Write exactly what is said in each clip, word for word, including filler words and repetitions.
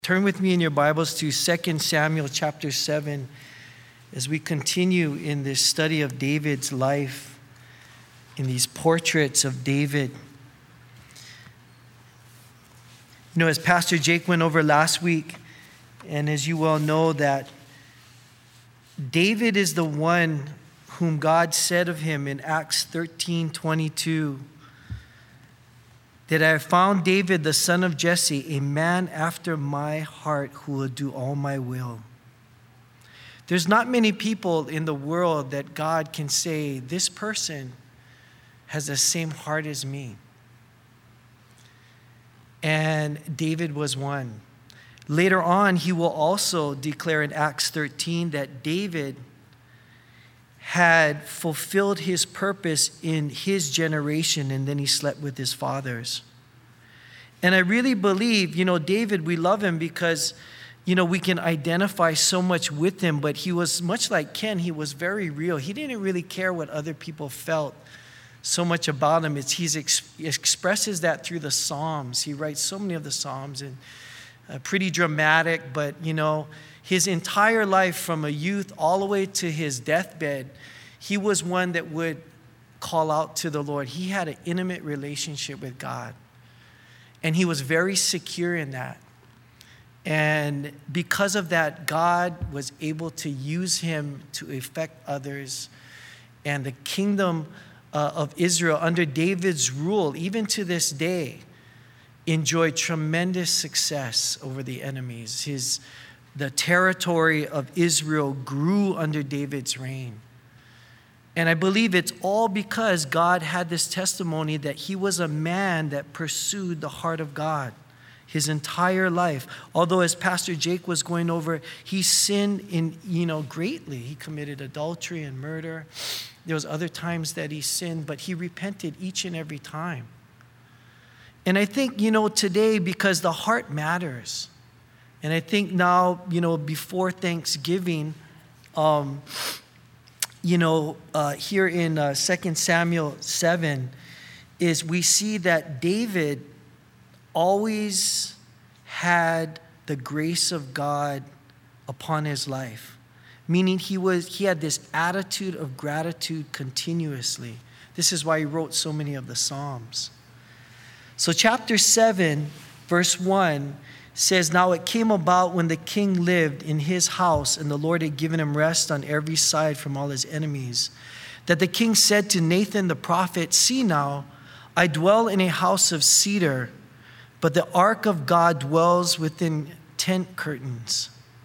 Turn with me in your Bibles to Second Samuel chapter seven as we continue in this study of David's life, in these portraits of David. You know, as Pastor Jake went over last week, and as you well know, that David is the one whom God said of him in Acts thirteen twenty-two, that I have found David, the son of Jesse, a man after my heart who will do all my will. There's not many people in the world that God can say, this person has the same heart as me. And David was one. Later on, he will also declare in Acts thirteen that David had fulfilled his purpose in his generation, and then he slept with his fathers. And I really believe, you know, David, we love him because, you know, we can identify so much with him, but he was much like Ken, he was very real. He didn't really care what other people felt so much about him. It's, he's ex- he expresses that through the Psalms. He writes so many of the Psalms, and uh, pretty dramatic, but, you know, his entire life from a youth all the way to his deathbed, he was one that would call out to the Lord. He had an intimate relationship with God, and he was very secure in that. And because of that, God was able to use him to affect others. And the kingdom uh, of Israel under David's rule, even to this day, enjoyed tremendous success over the enemies. His The territory of Israel grew under David's reign. And I believe it's all because God had this testimony that he was a man that pursued the heart of God his entire life. Although, as Pastor Jake was going over, he sinned in, you know, greatly. He committed adultery and murder. There was other times that he sinned, but he repented each and every time. And I think, you know, today, because the heart matters, and I think now, you know, before Thanksgiving, um, you know, uh, here in uh, Second Samuel seven, is we see that David always had the grace of God upon his life, meaning he was he had this attitude of gratitude continuously. This is why he wrote so many of the Psalms. So chapter seven, verse one, says, now it came about when the king lived in his house and the Lord had given him rest on every side from all his enemies, that the king said to Nathan the prophet, see now, I dwell in a house of cedar, but the ark of God dwells within tent curtains.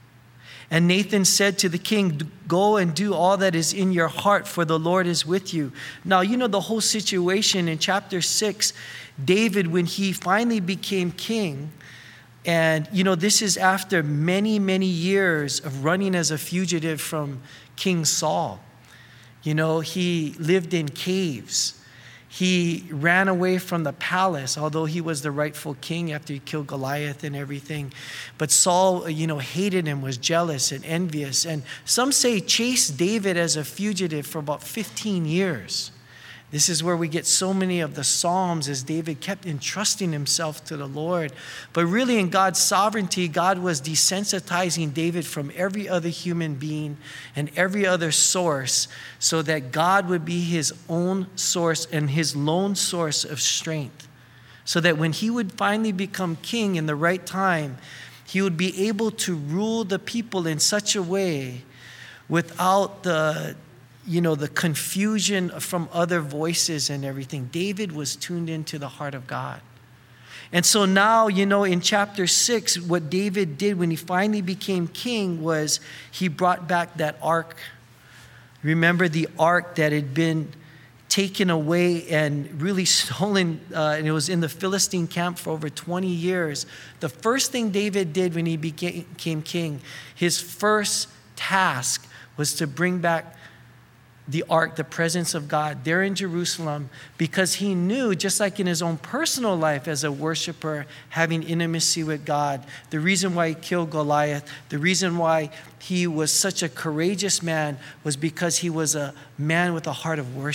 And Nathan said to the king, go and do all that is in your heart, for the Lord is with you. Now, you know the whole situation in chapter six, David, when he finally became king, and, you know, this is after many, many years of running as a fugitive from King Saul. You know, he lived in caves. He ran away from the palace, although he was the rightful king after he killed Goliath and everything. But Saul, you know, hated him, was jealous and envious. And some say chased David as a fugitive for about fifteen years. This is where we get so many of the Psalms, as David kept entrusting himself to the Lord. But really, in God's sovereignty, God was desensitizing David from every other human being and every other source, so that God would be his own source and his lone source of strength. So that when he would finally become king in the right time, he would be able to rule the people in such a way without the you know, the confusion from other voices and everything. David was tuned into the heart of God. And so now, you know, in chapter six, what David did when he finally became king was he brought back that ark. Remember the ark that had been taken away and really stolen, uh, and it was in the Philistine camp for over twenty years. The first thing David did when he became king, his first task was to bring back the ark, the presence of God, there in Jerusalem, because he knew, just like in his own personal life as a worshiper, having intimacy with God, the reason why he killed Goliath, the reason why he was such a courageous man was because he was a man with a heart of worship.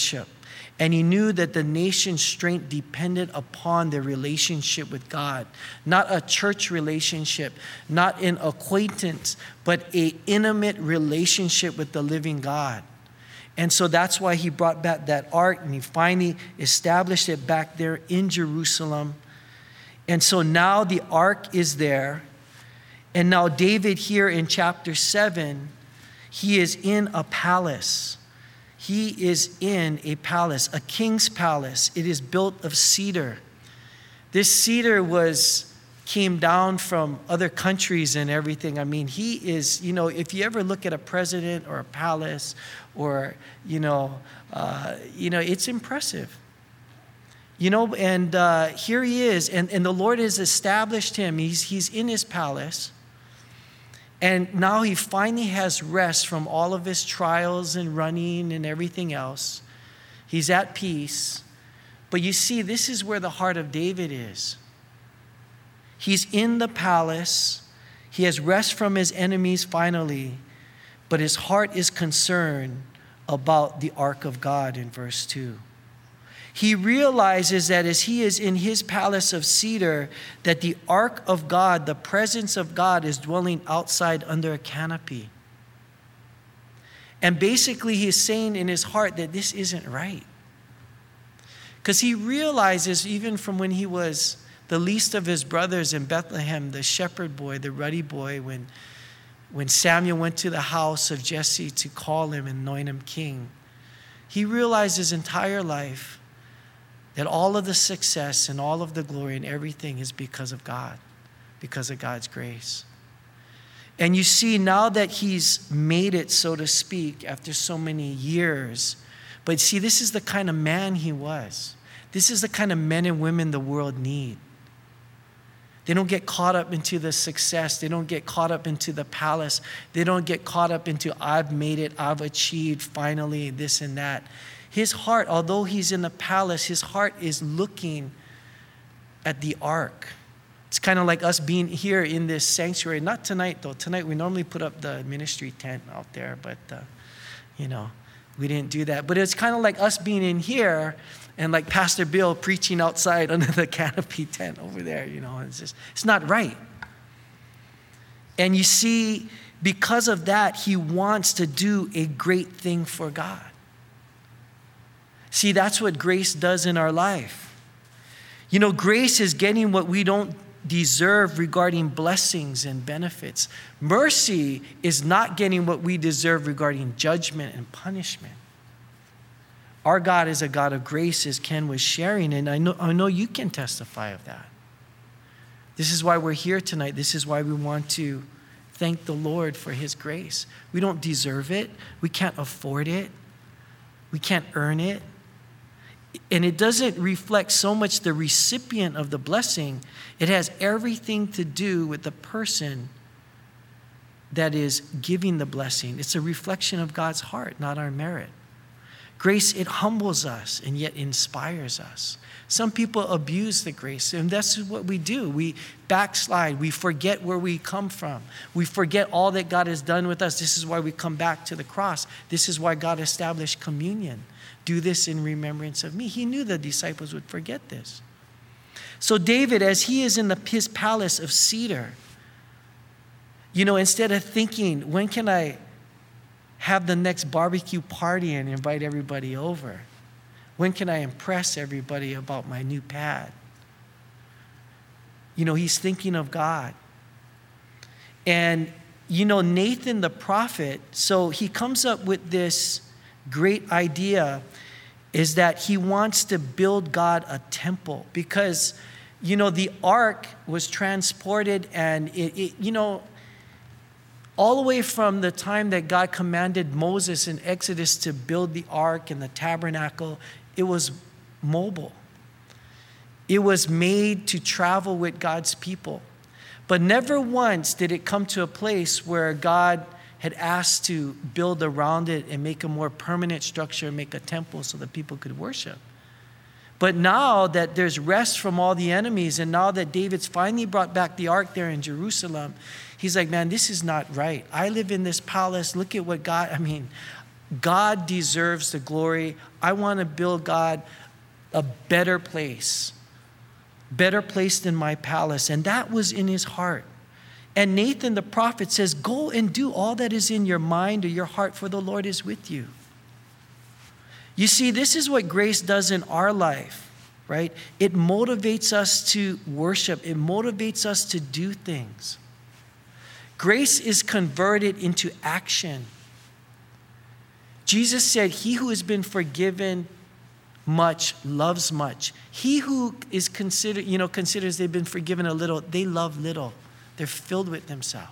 And he knew that the nation's strength depended upon their relationship with God. Not a church relationship, not an acquaintance, but an intimate relationship with the living God. And so that's why he brought back that ark, and he finally established it back there in Jerusalem. And so now the ark is there. And now David here in chapter seven, he is in a palace. He is in a palace, a king's palace. It is built of cedar. This cedar was came down from other countries and everything. I mean, he is, you know, if you ever look at a president or a palace or, you know, uh, you know, it's impressive. You know, and uh, here he is, and, and the Lord has established him. He's, he's in his palace. And now he finally has rest from all of his trials and running and everything else. He's at peace. But you see, this is where the heart of David is. He's in the palace. He has rest from his enemies finally. But his heart is concerned about the ark of God in verse two. He realizes that as he is in his palace of cedar, that the ark of God, the presence of God, is dwelling outside under a canopy. And basically he's saying in his heart that this isn't right. Because he realizes, even from when he was the least of his brothers in Bethlehem, the shepherd boy, the ruddy boy, when, when Samuel went to the house of Jesse to call him and anoint him king, he realized his entire life that all of the success and all of the glory and everything is because of God, because of God's grace. And you see, now that he's made it, so to speak, after so many years, but see, this is the kind of man he was. This is the kind of men and women the world need. They don't get caught up into the success. They don't get caught up into the palace. They don't get caught up into, I've made it, I've achieved finally this and that. His heart, although he's in the palace, his heart is looking at the ark. It's kind of like us being here in this sanctuary. Not tonight, though. Tonight we normally put up the ministry tent out there, but, uh, you know, we didn't do that. But it's kind of like us being in here and like Pastor Bill preaching outside under the canopy tent over there. You know, it's just, it's not right. And you see, because of that, he wants to do a great thing for God. See, that's what grace does in our life. You know, grace is getting what we don't deserve regarding blessings and benefits. Mercy is not getting what we deserve regarding judgment and punishment. Our God is a God of grace, as Ken was sharing, and I know, I know you can testify of that. This is why we're here tonight. This is why we want to thank the Lord for his grace. We don't deserve it. We can't afford it. We can't earn it. And it doesn't reflect so much the recipient of the blessing. It has everything to do with the person that is giving the blessing. It's a reflection of God's heart, not our merit. Grace, it humbles us and yet inspires us. Some people abuse the grace, and that's what we do. We backslide. We forget where we come from. We forget all that God has done with us. This is why we come back to the cross. This is why God established communion. Do this in remembrance of me. He knew the disciples would forget this. So David, as he is in the, his palace of cedar, you know, instead of thinking, when can I have the next barbecue party and invite everybody over? When can I impress everybody about my new pad? You know, he's thinking of God. And, you know, Nathan the prophet, so he comes up with this great idea, is that he wants to build God a temple because, you know, the ark was transported and it, it, you know, all the way from the time that God commanded Moses in Exodus to build the ark and the tabernacle, it was mobile. It was made to travel with God's people. But never once did it come to a place where God had asked to build around it and make a more permanent structure, make a temple so that people could worship. But now that there's rest from all the enemies, and now that David's finally brought back the ark there in Jerusalem, he's like, man, this is not right. I live in this palace. Look at what God, I mean, God deserves the glory. I want to build God a better place, better place than my palace. And that was in his heart. And Nathan the prophet says, go and do all that is in your mind or your heart, for the Lord is with you. You see, this is what grace does in our life, right? It motivates us to worship. It motivates us to do things. Grace is converted into action. Jesus said, he who has been forgiven much loves much. He who is considered, you know, considers they've been forgiven a little, they love little. They're filled with themselves.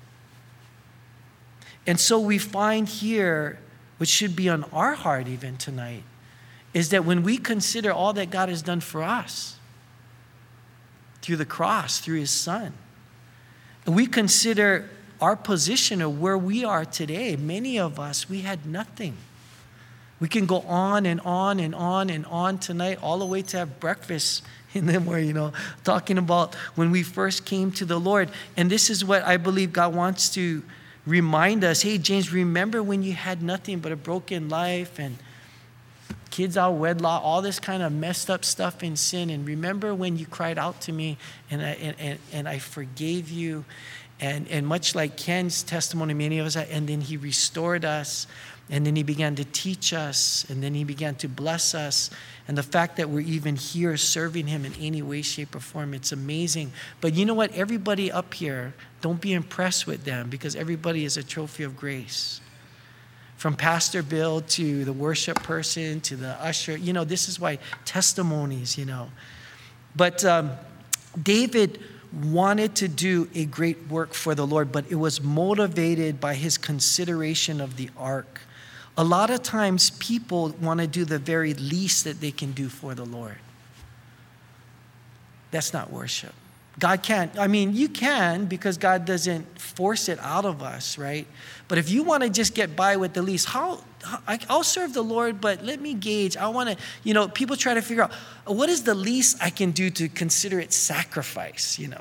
And so we find here, which should be on our heart even tonight, is that when we consider all that God has done for us through the cross, through his son, and we consider our position or where we are today, many of us, we had nothing. We can go on and on and on and on tonight, all the way to have breakfast in them where, you know, talking about when we first came to the Lord. And this is what I believe God wants to remind us. Hey, James, remember when you had nothing but a broken life and kids out of wedlock, all this kind of messed up stuff in sin. And remember when you cried out to me and I, and, and, and I forgave you. And, and much like Ken's testimony, many of us, and then he restored us. And then he began to teach us, and then he began to bless us. And the fact that we're even here serving him in any way, shape, or form, it's amazing. But you know what? Everybody up here, don't be impressed with them, because everybody is a trophy of grace. From Pastor Bill to the worship person to the usher, you know, this is why testimonies, you know. But um, David wanted to do a great work for the Lord, but it was motivated by his consideration of the ark. A lot of times people want to do the very least that they can do for the Lord. That's not worship. God can't, I mean, you can, because God doesn't force it out of us, right? But if you want to just get by with the least, how, how I, I'll serve the Lord, but let me gauge. I want to, you know, people try to figure out, what is the least I can do to consider it sacrifice, you know?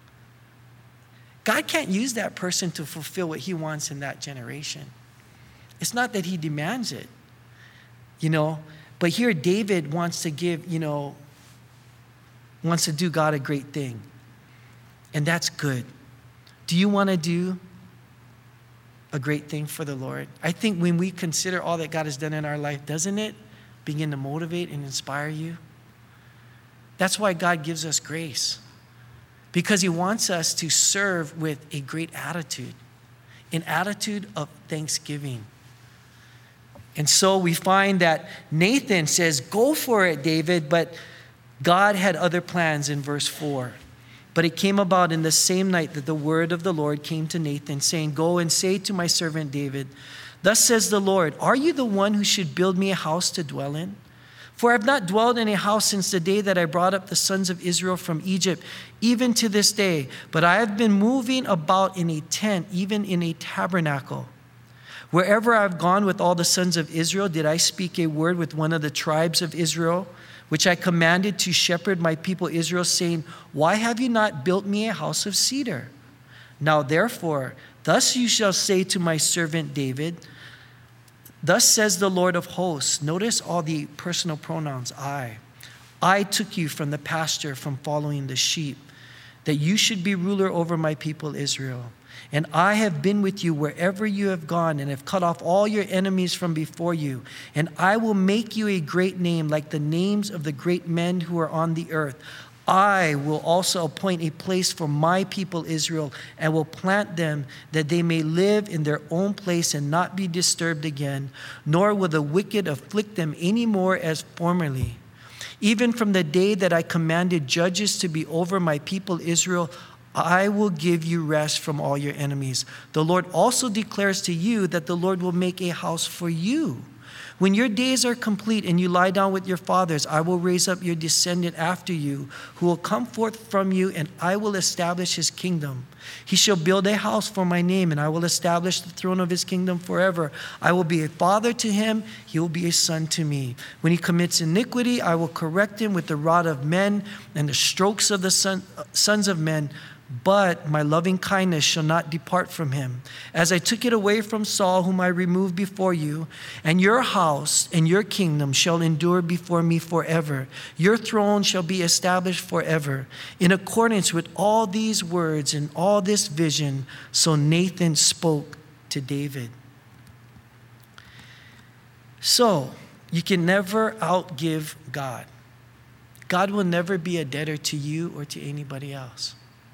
God can't use that person to fulfill what he wants in that generation. It's not that he demands it, you know, but here David wants to give, you know, wants to do God a great thing. And that's good. Do you want to do a great thing for the Lord? I think when we consider all that God has done in our life, doesn't it begin to motivate and inspire you? That's why God gives us grace, because he wants us to serve with a great attitude, an attitude of thanksgiving. And so we find that Nathan says, go for it, David, but God had other plans in verse four. But it came about in the same night that the word of the Lord came to Nathan, saying, go and say to my servant David, thus says the Lord, are you the one who should build me a house to dwell in? For I have not dwelled in a house since the day that I brought up the sons of Israel from Egypt, even to this day. But I have been moving about in a tent, even in a tabernacle. Wherever I have gone with all the sons of Israel, did I speak a word with one of the tribes of Israel, which I commanded to shepherd my people Israel, saying, why have you not built me a house of cedar? Now therefore, thus you shall say to my servant David, thus says the Lord of hosts. Notice all the personal pronouns, I. I took you from the pasture, from following the sheep, that you should be ruler over my people Israel. And I have been with you wherever you have gone, and have cut off all your enemies from before you. And I will make you a great name, like the names of the great men who are on the earth. I will also appoint a place for my people Israel, and will plant them, that they may live in their own place and not be disturbed again, nor will the wicked afflict them any more as formerly. Even from the day that I commanded judges to be over my people Israel, I will give you rest from all your enemies. The Lord also declares to you that the Lord will make a house for you. When your days are complete and you lie down with your fathers, I will raise up your descendant after you, who will come forth from you, and I will establish his kingdom. He shall build a house for my name, and I will establish the throne of his kingdom forever. I will be a father to him, he will be a son to me. When he commits iniquity, I will correct him with the rod of men and the strokes of the son, sons of men. but my loving kindness shall not depart from him, as I took it away from Saul, whom I removed before you. And your house and your kingdom shall endure before me forever. Your throne shall be established forever. In accordance with all these words and all this vision, so Nathan spoke to David. So, you can never outgive God. God will never be a debtor to you or to anybody else.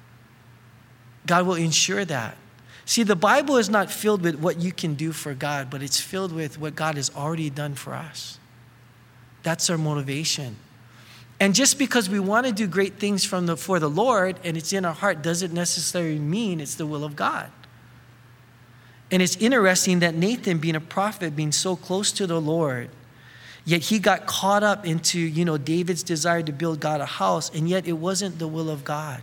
God will ensure that. See, the Bible is not filled with what you can do for God, but it's filled with what God has already done for us. That's our motivation. And just because we want to do great things from the, for the Lord and it's in our heart doesn't necessarily mean it's the will of God. And it's interesting that Nathan, being a prophet, being so close to the Lord, yet he got caught up into, you know, David's desire to build God a house, and yet it wasn't the will of God.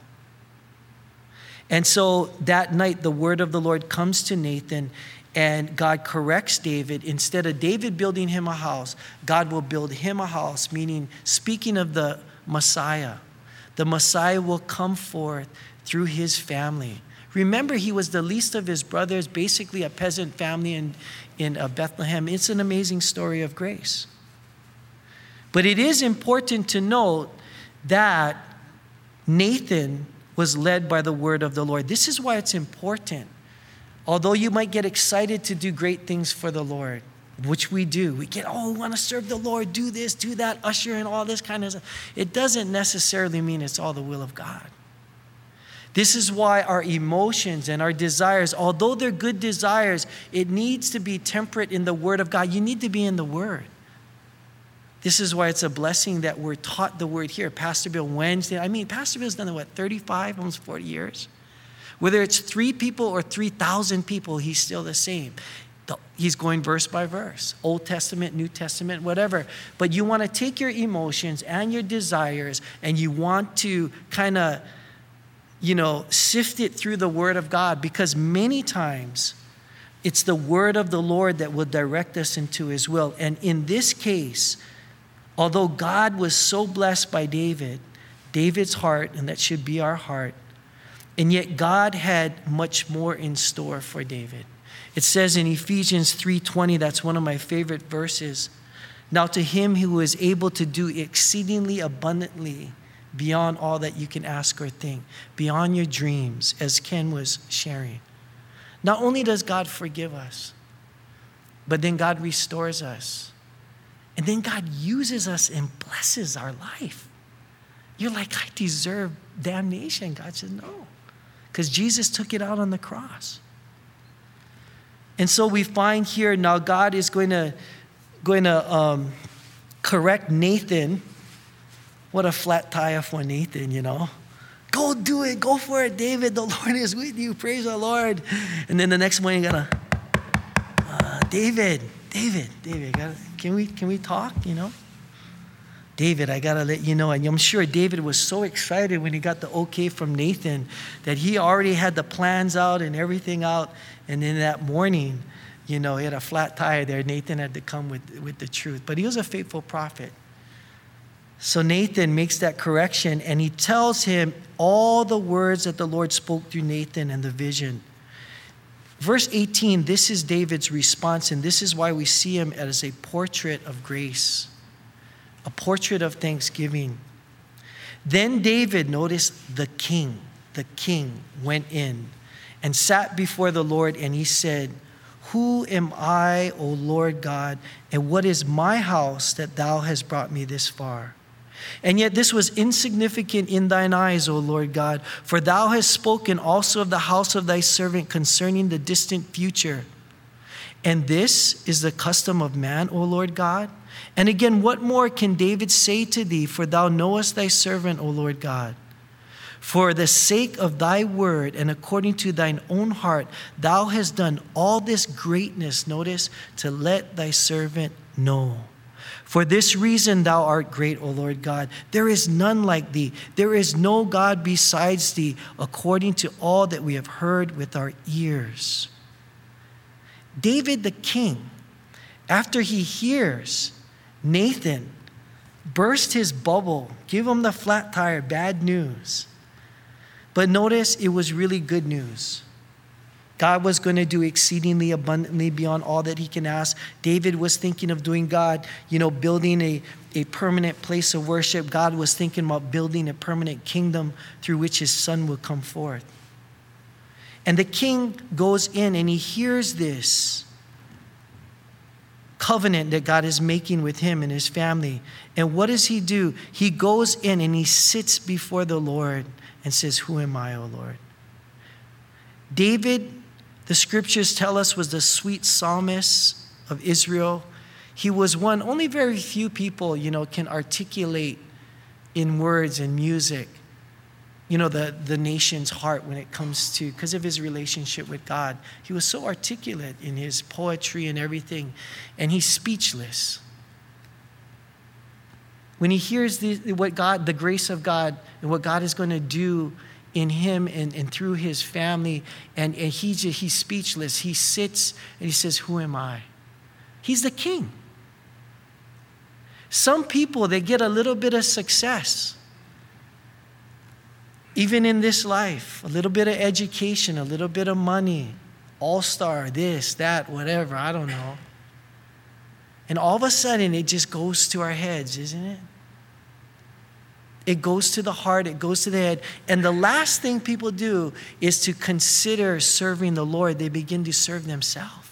And so that night, the word of the Lord comes to Nathan, and God corrects David. Instead of David building him a house, God will build him a house, meaning, speaking of the Messiah, the Messiah will come forth through his family. Remember, he was the least of his brothers, basically a peasant family in, in uh, Bethlehem. It's an amazing story of grace. But it is important to note that Nathan was led by the word of the Lord. This is why it's important. Although you might get excited to do great things for the Lord, which we do. We get, oh, we want to serve the Lord, do this, do that, usher in all this kind of stuff. It doesn't necessarily mean it's all the will of God. This is why our emotions and our desires, although they're good desires, it needs to be temperate in the word of God. You need to be in the word. This is why it's a blessing that we're taught the word here. Pastor Bill Wednesday. I mean, Pastor Bill's done it, what, thirty-five, almost forty years? Whether it's three people or three thousand people, he's still the same. He's going verse by verse, Old Testament, New Testament, whatever. But you want to take your emotions and your desires and you want to kind of, you know, sift it through the word of God, because many times it's the word of the Lord that will direct us into his will. And in this case, although God was so blessed by David, David's heart, and that should be our heart, and yet God had much more in store for David. It says in Ephesians three twenty, that's one of my favorite verses, now to him who is able to do exceedingly abundantly beyond all that you can ask or think, beyond your dreams, as Ken was sharing. Not only does God forgive us, but then God restores us. And then God uses us and blesses our life. You're like, I deserve damnation. God says, no. Because Jesus took it out on the cross. And so we find here now God is going to, going to um, correct Nathan. What a flat tire for Nathan, you know. Go do it. Go for it, David. The Lord is with you. Praise the Lord. And then the next morning, you gotta, uh, David, David, David, gotta, can we can we talk, you know? David, I got to let you know. And I'm sure David was so excited when he got the okay from Nathan that he already had the plans out and everything out. And then that morning, you know, he had a flat tire there. Nathan had to come with, with the truth. But he was a faithful prophet. So Nathan makes that correction and he tells him all the words that the Lord spoke through Nathan and the vision. Verse eighteen, this is David's response, and this is why we see him as a portrait of grace, a portrait of thanksgiving. Then David, notice the king, the king went in and sat before the Lord, and he said, who am I, O Lord God, and what is my house that thou hast brought me this far? And yet this was insignificant in thine eyes, O Lord God, for thou hast spoken also of the house of thy servant concerning the distant future. And this is the custom of man, O Lord God? And again, what more can David say to thee? For thou knowest thy servant, O Lord God. For the sake of thy word and according to thine own heart, thou hast done all this greatness, notice, to let thy servant know. For this reason thou art great, O Lord God. There is none like thee. There is no God besides thee, according to all that we have heard with our ears. David the king, after he hears Nathan burst his bubble, give him the flat tire, bad news. But notice it was really good news. God was going to do exceedingly abundantly beyond all that he can ask. David was thinking of doing God, you know, building a, a permanent place of worship. God was thinking about building a permanent kingdom through which his son would come forth. And the king goes in and he hears this covenant that God is making with him and his family. And what does he do? He goes in and he sits before the Lord and says, "Who am I, O Lord?" David, the scriptures tell us, was the sweet psalmist of Israel. He was one, only very few people, you know, can articulate in words and music, you know, the, the nation's heart when it comes to, because of his relationship with God. He was so articulate in his poetry and everything, and he's speechless. When he hears the, what God, the grace of God and what God is going to do in him and, and through his family, and, and he just, he's speechless. He sits and he says, "Who am I?" He's the king. Some people, they get a little bit of success, even in this life, a little bit of education, a little bit of money, all-star, this, that, whatever, I don't know. And all of a sudden, it just goes to our heads, isn't it? It goes to the heart, it goes to the head. And the last thing people do is to consider serving the Lord. They begin to serve themselves.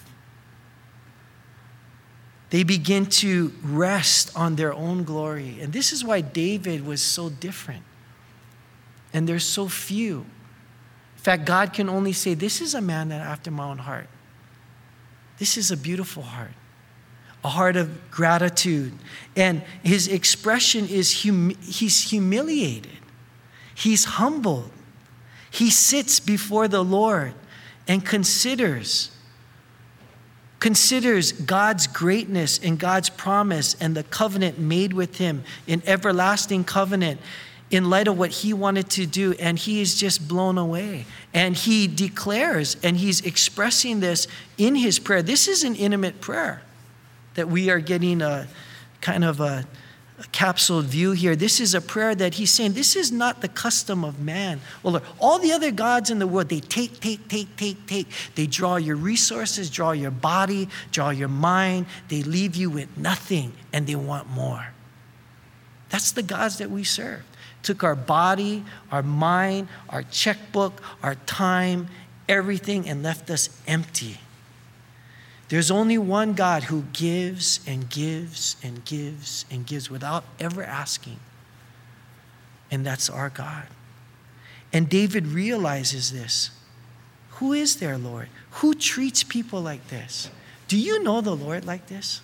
They begin to rest on their own glory. And this is why David was so different. And there's so few. In fact, God can only say, "This is a man that after my own heart." This is a beautiful heart. A heart of gratitude. And his expression is hum- he's humiliated. He's humbled. He sits before the Lord and considers, considers God's greatness and God's promise and the covenant made with him, an everlasting covenant, in light of what he wanted to do. And he is just blown away. And he declares, and he's expressing this in his prayer. This is an intimate prayer that we are getting a kind of a, a capsule view here. This is a prayer that he's saying, this is not the custom of man. Well, Lord, all the other gods in the world, they take, take, take, take, take. They draw your resources, draw your body, draw your mind. They leave you with nothing, and they want more. That's the gods that we serve. Took our body, our mind, our checkbook, our time, everything, and left us empty. There's only one God who gives and gives and gives and gives without ever asking. And that's our God. And David realizes this. Who is there, Lord? Who treats people like this? Do you know the Lord like this?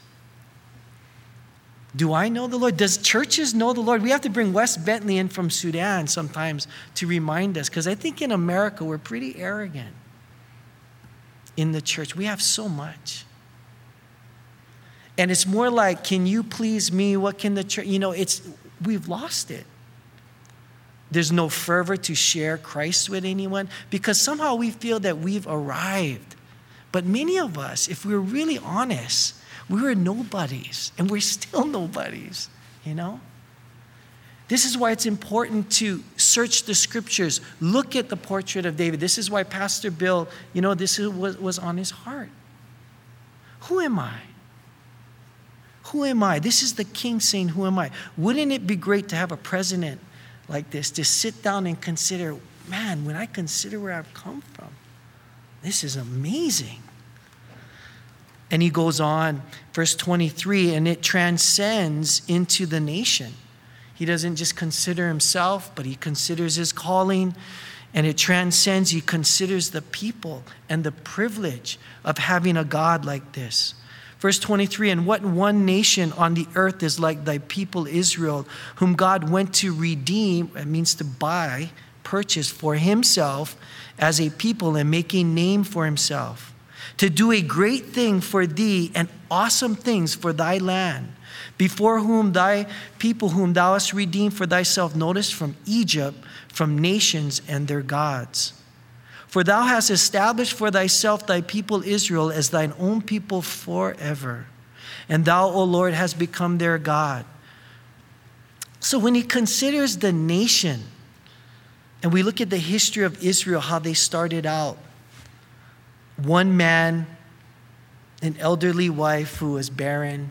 Do I know the Lord? Does churches know the Lord? We have to bring Wes Bentley in from Sudan sometimes to remind us, because I think in America we're pretty arrogant. In the church, we have so much. And it's more like, can you please me? What can the church, you know, it's, we've lost it. There's no fervor to share Christ with anyone because somehow we feel that we've arrived. But many of us, if we're really honest, we were nobodies and we're still nobodies, you know? This is why it's important to search the scriptures. Look at the portrait of David. This is why Pastor Bill, you know, this is, was, was on his heart. Who am I? Who am I? This is the king saying, who am I? Wouldn't it be great to have a president like this, to sit down and consider, man, when I consider where I've come from, this is amazing. And he goes on, verse twenty-three, and it transcends into the nation. He doesn't just consider himself, but he considers his calling, and it transcends. He considers the people and the privilege of having a God like this. Verse twenty-three, and what one nation on the earth is like thy people Israel, whom God went to redeem, it means to buy, purchase for himself as a people and make a name for himself, to do a great thing for thee and awesome things for thy land, before whom thy people whom thou hast redeemed for thyself, notice, from Egypt, from nations and their gods. For thou hast established for thyself thy people Israel as thine own people forever. And thou, O Lord, hast become their God. So when he considers the nation And we look at the history of Israel, how they started out. One man, an elderly wife who was barren,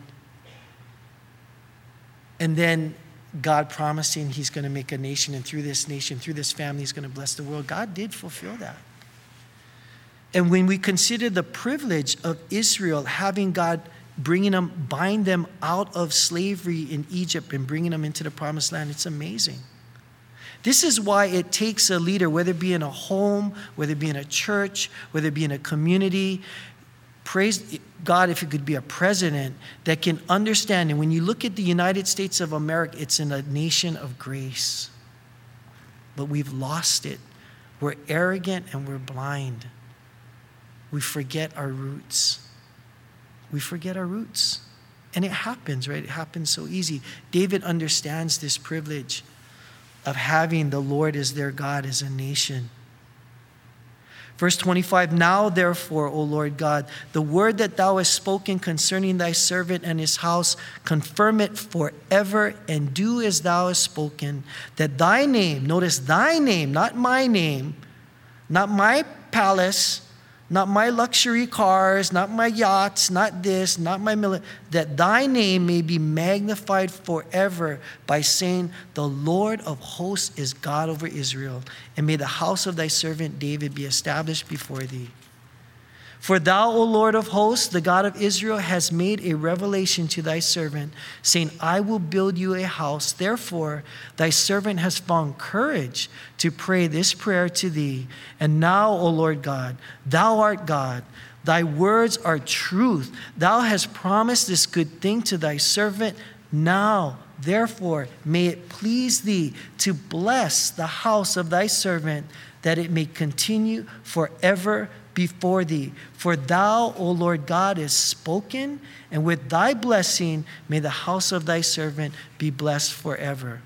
and then God promising he's going to make a nation, and through this nation, through this family, he's going to bless the world. God did fulfill that. And when we consider the privilege of Israel having God bringing them, buying them out of slavery in Egypt and bringing them into the promised land, it's amazing. This is why it takes a leader, whether it be in a home, whether it be in a church, whether it be in a community, praise God if it could be a president that can understand. And when you look at the United States of America, it's in a nation of grace. But we've lost it. We're arrogant and we're blind. We forget our roots. We forget our roots. And it happens, right? It happens so easy. David understands this privilege of having the Lord as their God as a nation. Verse twenty-five, now therefore, O Lord God, the word that thou hast spoken concerning thy servant and his house, confirm it forever and do as thou hast spoken, that thy name, notice thy name, not my name, not my palace, not my luxury cars, not my yachts, not this, not my military, that thy name may be magnified forever by saying, the Lord of hosts is God over Israel, and may the house of thy servant David be established before thee. For thou, O Lord of hosts, the God of Israel, has made a revelation to thy servant, saying, I will build you a house. Therefore, thy servant has found courage to pray this prayer to thee. And now, O Lord God, thou art God. Thy words are truth. Thou hast promised this good thing to thy servant. Now, therefore, may it please thee to bless the house of thy servant, that it may continue forever before thee. For thou, O Lord God, hast spoken, and with thy blessing may the house of thy servant be blessed forever.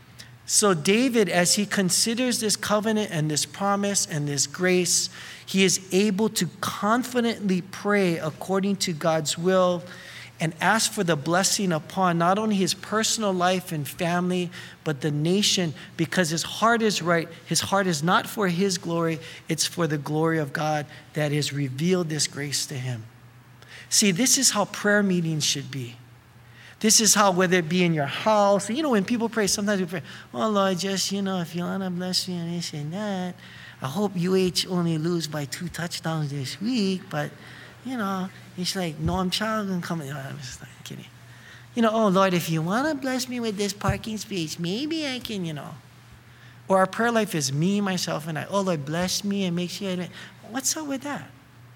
So David, as he considers this covenant and this promise and this grace, he is able to confidently pray according to God's will and ask for the blessing upon not only his personal life and family, but the nation, because his heart is right. His heart is not for his glory, it's for the glory of God that has revealed this grace to him. See, this is how prayer meetings should be. This is how, whether it be in your house, you know, when people pray, sometimes we pray, oh Lord, just, you know, if you want to bless me and this and that, I hope U H only lose by two touchdowns this week, but, you know, it's like, Norm Child can come. No, I'm just kidding. You know, oh, Lord, if you want to bless me with this parking space, maybe I can, you know. Or our prayer life is me, myself, and I. Oh, Lord, bless me and make sure I don't. What's up with that?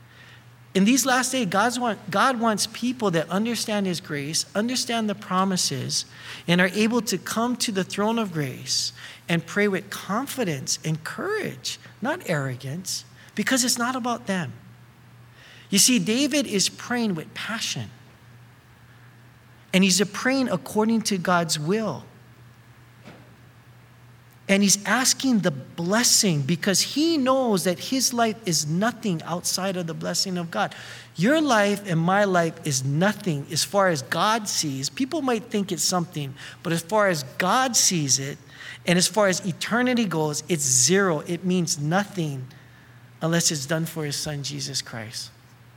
In these last days, God's want, God wants people that understand his grace, understand the promises, and are able to come to the throne of grace and pray with confidence and courage, not arrogance, because it's not about them. You see, David is praying with passion. And he's praying according to God's will. And he's asking the blessing because he knows that his life is nothing outside of the blessing of God. Your life and my life is nothing as far as God sees. People might think it's something, but as far as God sees it, and as far as eternity goes, it's zero. It means nothing unless it's done for his son, Jesus Christ.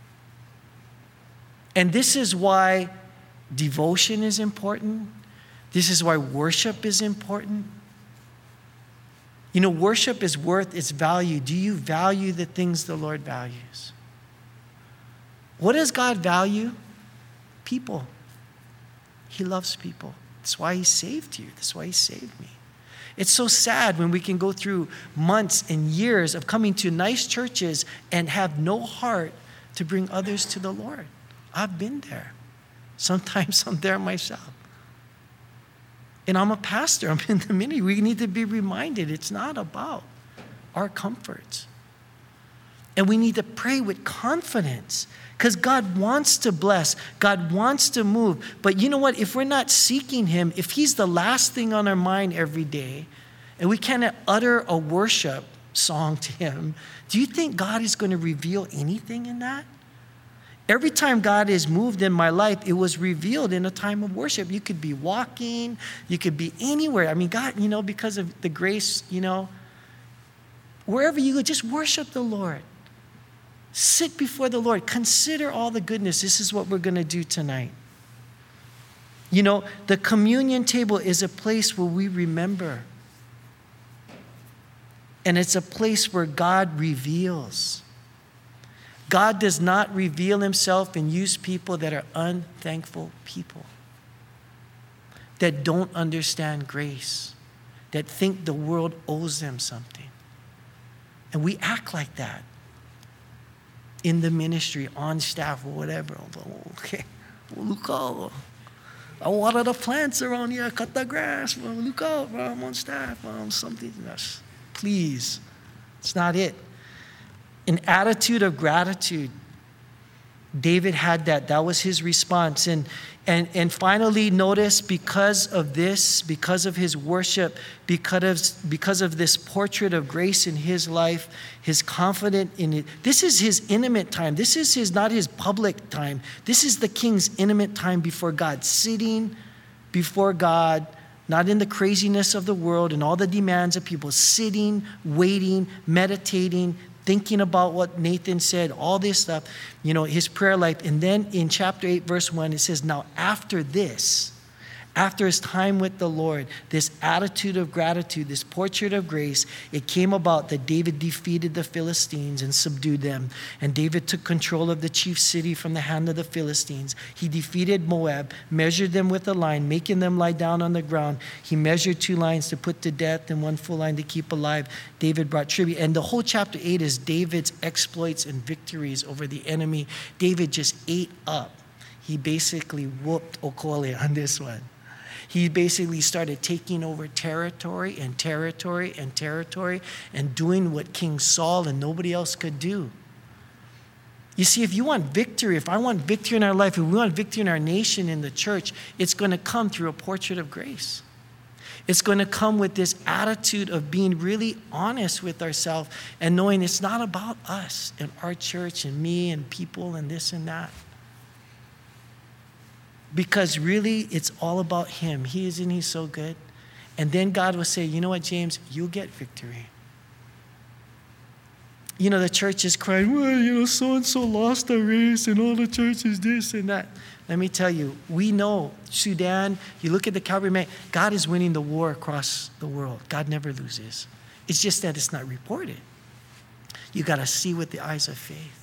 And this is why devotion is important. This is why worship is important. You know, worship is worth its value. Do you value the things the Lord values? What does God value? People. He loves people. That's why he saved you. That's why he saved me. It's so sad when we can go through months and years of coming to nice churches and have no heart to bring others to the Lord. I've been there. Sometimes I'm there myself. And I'm a pastor. I'm in the ministry. We need to be reminded it's not about our comforts. And we need to pray with confidence because God wants to bless. God wants to move. But you know what? If we're not seeking him, if he's the last thing on our mind every day, and we cannot utter a worship song to him, do you think God is going to reveal anything in that? Every time God is moved in my life, it was revealed in a time of worship. You could be walking, you could be anywhere. I mean, God, you know, because of the grace, you know, Wherever you go, just worship the Lord. Sit before the Lord. Consider all the goodness. This is what we're going to do tonight. You know, the communion table is a place where we remember. And it's a place where God reveals. God does not reveal himself and use people that are unthankful people, that don't understand grace, that think the world owes them something. And we act like that in the ministry, on staff, or whatever. Okay, look out. I water the plants around here, cut the grass. Well, look out, well, I'm on staff. Well, I'm something else. Please, it's not it. An attitude of gratitude. David had that. That was his response. And, and, and finally, notice because of this, because of his worship, because of, because of this portrait of grace in his life, his confidence in it. This is his intimate time. This is his, not his public time. This is the king's intimate time before God, sitting before God, not in the craziness of the world and all the demands of people, sitting, waiting, meditating, thinking about what Nathan said, all this stuff, you know, his prayer life. And then in chapter eight, verse one, it says, now after this, after his time with the Lord, this attitude of gratitude, this portrait of grace, it came about that David defeated the Philistines and subdued them. And David took control of the chief city from the hand of the Philistines. He defeated Moab, measured them with a line, making them lie down on the ground. He measured two lines to put to death and one full line to keep alive. David brought tribute. And the whole chapter eight is David's exploits and victories over the enemy. David just ate up. He basically whooped Okolie on this one. He basically started taking over territory and territory and territory and doing what King Saul and nobody else could do. You see, if you want victory, if I want victory in our life, if we want victory in our nation, in the church, it's going to come through a portrait of grace. It's going to come with this attitude of being really honest with ourselves and knowing it's not about us and our church and me and people and this and that. Because really, it's all about him. He isn't he so good? And then God will say, you know what, James? You'll get victory. You know, the church is crying, well, you know, so-and-so lost the race and all the churches this and that. Let me tell you, we know Sudan, you look at the Calvary man, God is winning the war across the world. God never loses. It's just that it's not reported. You got to see with the eyes of faith.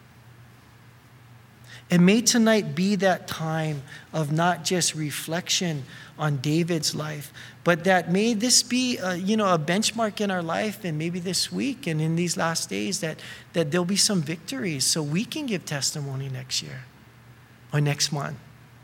And may tonight be that time of not just reflection on David's life, but that may this be a, you know, a benchmark in our life, and maybe this week and in these last days that, that there'll be some victories so we can give testimony next year or next month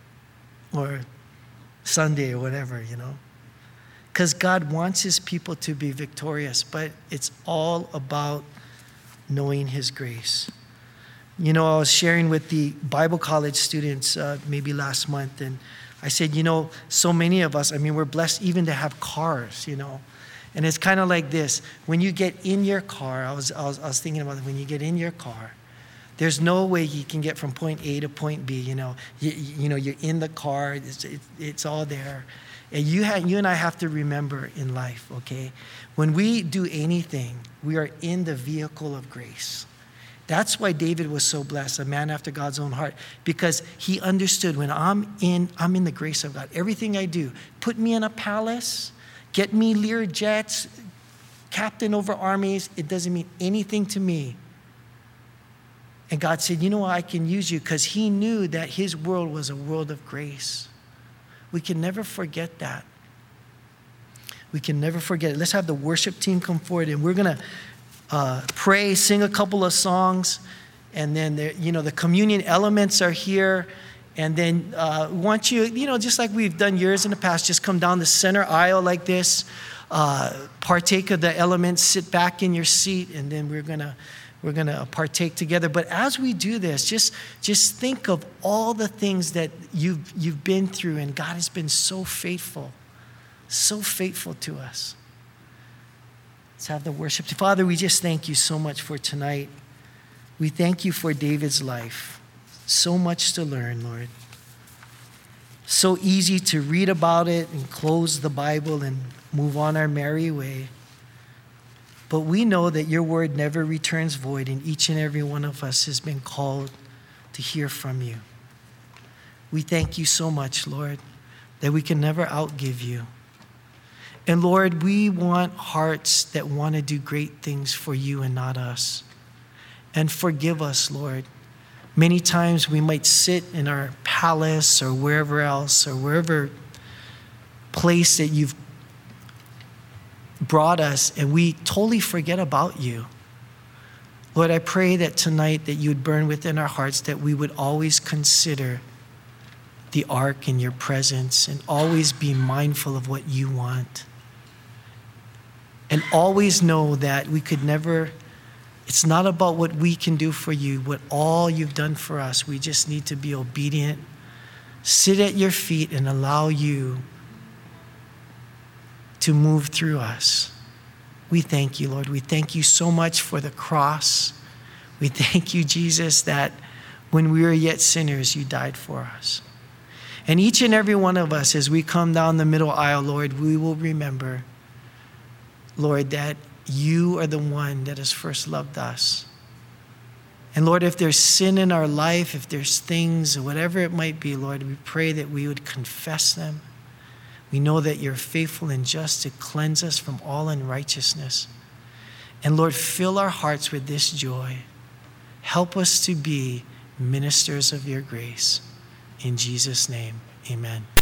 or Sunday or whatever, you know. Because God wants his people to be victorious, but it's all about knowing his grace. You know, I was sharing with the Bible college students uh, maybe last month, and I said, you know, so many of us, I mean, we're blessed even to have cars, you know. And it's kind of like this. When you get in your car, I was, I was I was thinking about it, when you get in your car, there's no way you can get from point A to point B, you know. You, you know, you're in the car, it's, it, it's all there. And you, have, you and I have to remember in life, okay, when we do anything, we are in the vehicle of grace. That's why David was so blessed, a man after God's own heart, because he understood when I'm in, I'm in the grace of God. Everything I do, put me in a palace, get me Lear jets, captain over armies, it doesn't mean anything to me. And God said, you know what, I can use you, because he knew that his world was a world of grace. We can never forget that. We can never forget it. Let's have the worship team come forward, and we're going to Uh, pray, sing a couple of songs, and then there, you know, the communion elements are here. And then uh, we want you, you know, just like we've done years in the past, just come down the center aisle like this, uh, partake of the elements, sit back in your seat, and then we're gonna we're gonna partake together. But as we do this, just just think of all the things that you've you've been through, and God has been so faithful, so faithful to us. Let's have the worship. Father, we just thank you so much for tonight. We thank you for David's life. So much to learn, Lord. So easy to read about it and close the Bible and move on our merry way. But we know that your word never returns void, and each and every one of us has been called to hear from you. We thank you so much, Lord, that we can never outgive you. And Lord, we want hearts that want to do great things for you and not us. And forgive us, Lord. Many times we might sit in our palace or wherever else or wherever place that you've brought us, and we totally forget about you. Lord, I pray that tonight that you would burn within our hearts, that we would always consider the ark in your presence and always be mindful of what you want. And always know that we could never, it's not about what we can do for you, what all you've done for us. We just need to be obedient, sit at your feet and allow you to move through us. We thank you, Lord. We thank you so much for the cross. We thank you, Jesus, that when we were yet sinners, you died for us. And each and every one of us, as we come down the middle aisle, Lord, we will remember, Lord, that you are the one that has first loved us. And Lord, if there's sin in our life, if there's things, whatever it might be, Lord, we pray that we would confess them. We know that you're faithful and just to cleanse us from all unrighteousness. And Lord, fill our hearts with this joy. Help us to be ministers of your grace. In Jesus' name, amen.